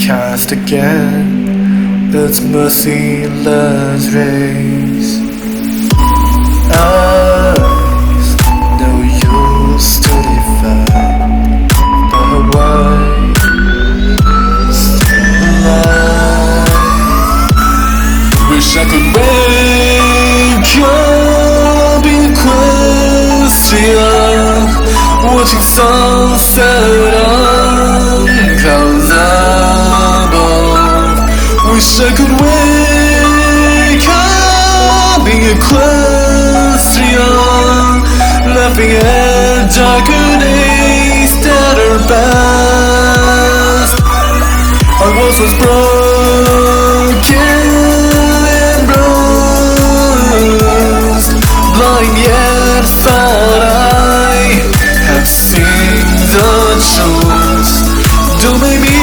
cast again its merciless rays. Eyes know you'll still defy, but why still alive? Wish I could wake up in question, watching sunset on clouds above. Wish I could wake up in a question, laughing at darker days that are past. I was once broken and bruised, blind yet thought I had seen the truth. Don't make me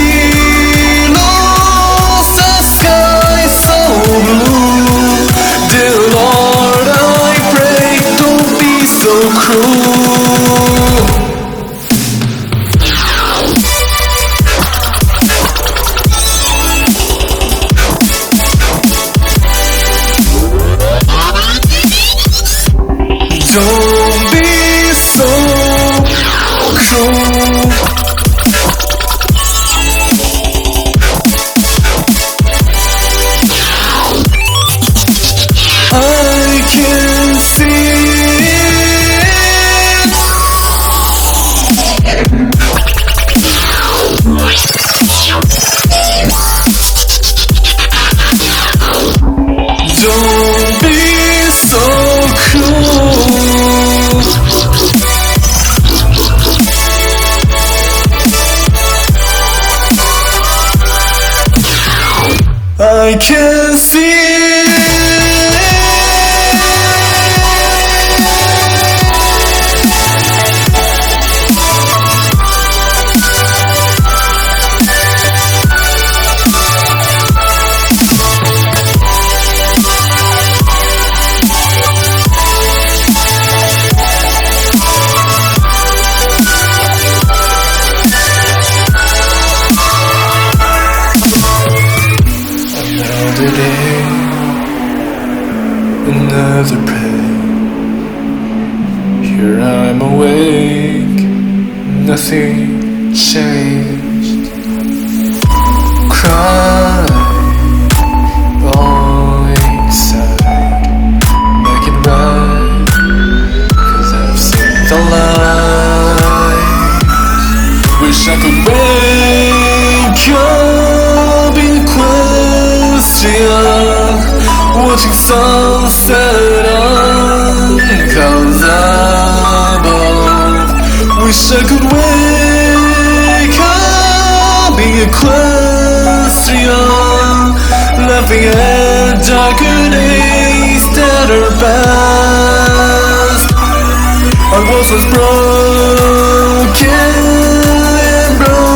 lose the sky so blue. Dear Lord, I pray, don't be so cruel. Don't be so cruel. I can see it. Don't be so cruel. I can see it. Another day, another pain. Here I'm awake, nothing changed. Crying all inside, make it right, 'cause I've seen the light. Wish I could wake up in question, watching sunset on clouds above. Wish I could wake up in a question, laughing at darker days that are past. I was once broken and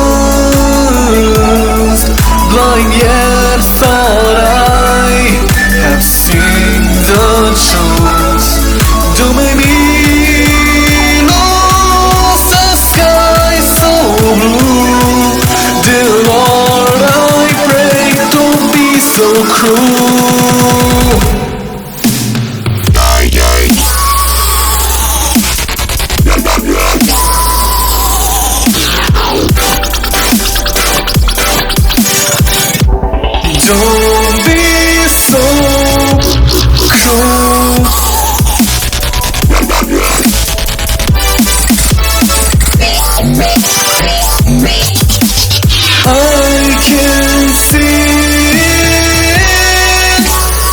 bruised, blind yet thought I have seen the truth. Don't make me lose the sky so blue. Dear Lord, I pray, don't be so cruel. Don't be so cruel. I can see it.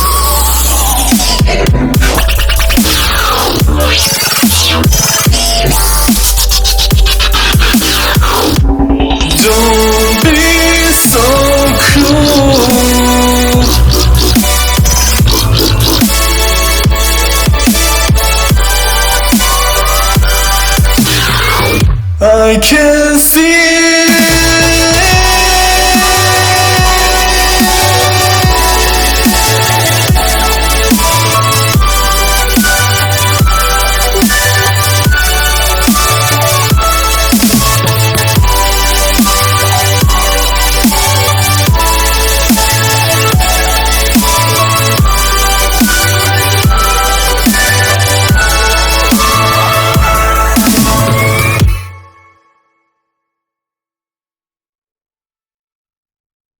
Don't be so cruel. I can't